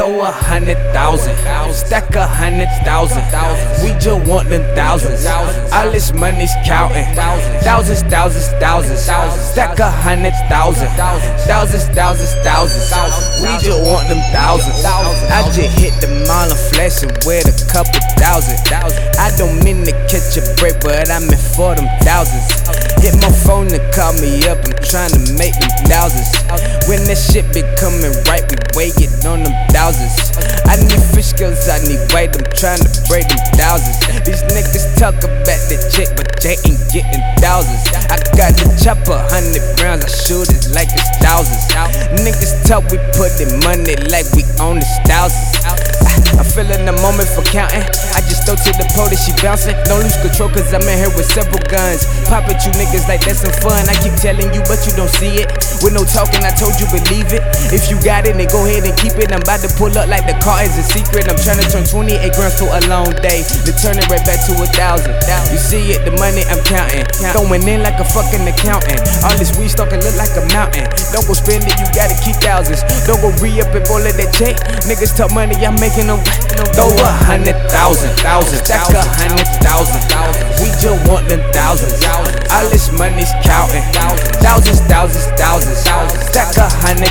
throw 100,000, stack 100,000. We just want them thousands. All this money's counting. Thousands, thousands, thousands. Stack 100,000. Thousands. We just want them thousands. I just hit the mall and flashing with a couple thousand. I don't mean to catch a break, but I'm in for them thousands. Hit my phone and call me up, I'm trying to make them thousands. When that shit be coming right, we weigh it on them thousands. I need fish skills, I need weight, I'm trying to break them thousands. These niggas talk about the chick, but they ain't getting thousands. I got the chopper, 100 rounds, I shoot it like it's thousands. Niggas talk, we put in money like we own the thousands. I'm feeling the moment for counting. I just throw to the pole that she bouncing. Don't lose control cause I'm in here with several guns. Pop at you niggas like that's some fun. I keep telling you but you don't see it. With no talking I told you believe it. If you got it then go ahead and keep it. I'm about to pull up like the car is a secret. I'm trying to turn 28 grams to a long day, to turn it right back to 1,000. You see it, the money I'm counting, throwing in like a fucking accountant. All this weed stalking look like a mountain. Don't go spend it, you gotta keep thousands. Don't go re-up and roll it that check. Niggas talk money, I'm making them. Throw 100,000, stack 100,000. We just want them thousands. All this money's counting. Thousands. Stack 100,000.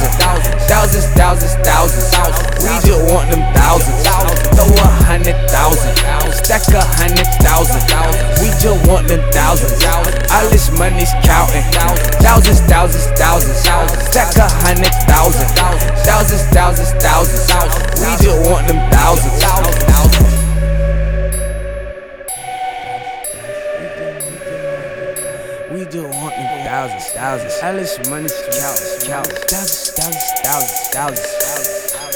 Thousands. We just want them thousands. Throw 100,000, stack 100,000. We just want them thousands. All this money's counting. Thousands. Stack 100,000. Thousands. We just want them thousands. We just want them thousands. All this money's counting. Thousands.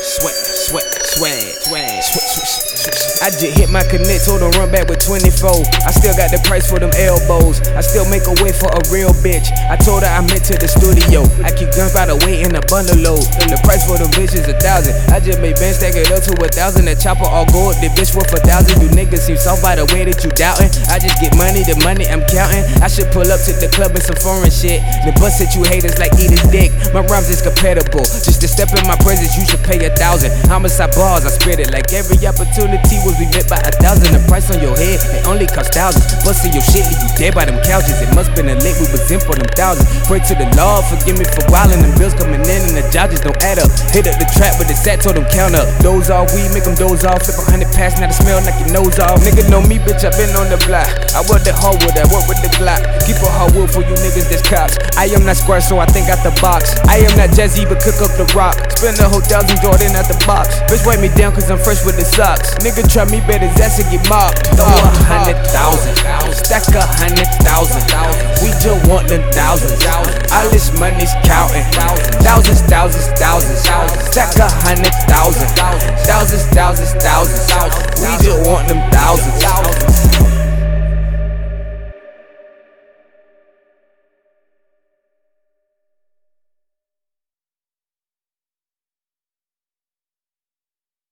Sweat. I just hit my connect, told them run back with 24. I still got the price for them elbows. I still make a way for a real bitch. I told her I meant to the studio. I keep guns by the weight in a bundle load. The price for them bitches 1,000. I just made Ben stack it up to 1,000. That chopper all gold, the bitch worth 1,000. You niggas seem soft by the way that you doubting. I just get money, the money I'm counting. I should pull up to the club and some foreign shit. The bust at you haters like eating dick. My rhymes is compatible. Just to step in my presence, you should pay 1,000. Homicide bars, I spit it like every opportunity was be met by 1,000. The price on your head, it only cost thousands. Busting your shit, leave you dead by them couches. It must been a lit, we was in for them thousands. Pray to the Lord, forgive me for wildin'. Them bills coming in and the judges don't add up. Hit up the trap, but the sat told them count up. Doze off, weed, make them doze off. Flip 100 past, now the smell like your nose off. Nigga know me, bitch, I been on the block. I work the hardwood, I work with the Glock. Keep a hardwood for you niggas that's cops. I am not square, so I think out the box. I am not Jazzy, but cook up the rock. Spend the whole 1,000 Jordan out the box. Bitch, wipe me down cause I'm fresh with the socks. Nigga try me, bet his ass to get mobbed. Throw 100,000, stack 100,000. We just want them thousands. All this money's counting. Thousands. Stack 100,000. Thousands. We just want them thousands.